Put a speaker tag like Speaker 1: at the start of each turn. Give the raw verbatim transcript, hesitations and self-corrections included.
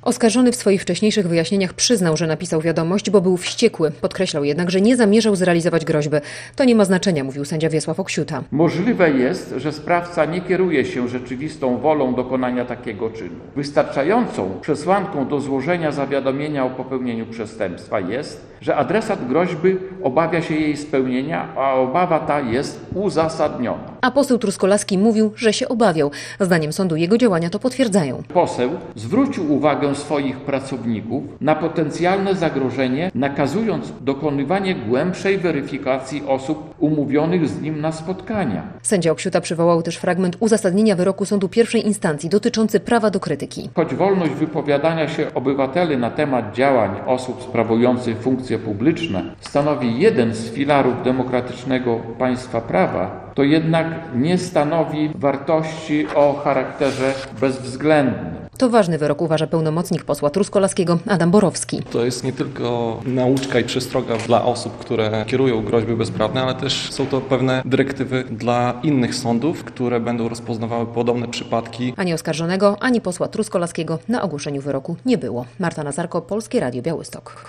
Speaker 1: Oskarżony w swoich wcześniejszych wyjaśnieniach przyznał, że napisał wiadomość, bo był wściekły. Podkreślał jednak, że nie zamierzał zrealizować groźby. To nie ma znaczenia, mówił sędzia Wiesław Oksiuta.
Speaker 2: Możliwe jest, że sprawca nie kieruje się rzeczywistą wolą dokonania takiego czynu. Wystarczającą przesłanką do złożenia zawiadomienia o popełnieniu przestępstwa jest, że adresat groźby obawia się jej spełnienia, a obawa ta jest uzasadniona.
Speaker 1: A poseł Truskolaski mówił, że się obawiał. Zdaniem sądu jego działania to potwierdzają.
Speaker 2: Poseł zwrócił uwagę swoich pracowników na potencjalne zagrożenie, nakazując dokonywanie głębszej weryfikacji osób umówionych z nim na spotkania.
Speaker 1: Sędzia Oksiuta przywołał też fragment uzasadnienia wyroku sądu pierwszej instancji dotyczący prawa do krytyki.
Speaker 2: Choć wolność wypowiadania się obywateli na temat działań osób sprawujących funkcje publiczne stanowi jeden z filarów demokratycznego państwa prawa, to jednak nie stanowi wartości o charakterze bezwzględnym.
Speaker 1: To ważny wyrok, uważa pełnomocnik posła Truskolaskiego Adam Borowski.
Speaker 3: To jest nie tylko nauczka i przestroga dla osób, które kierują groźby bezprawne, ale też są to pewne dyrektywy dla innych sądów, które będą rozpoznawały podobne przypadki.
Speaker 1: Ani oskarżonego, ani posła Truskolaskiego na ogłoszeniu wyroku nie było. Marta Nazarko, Polskie Radio Białystok.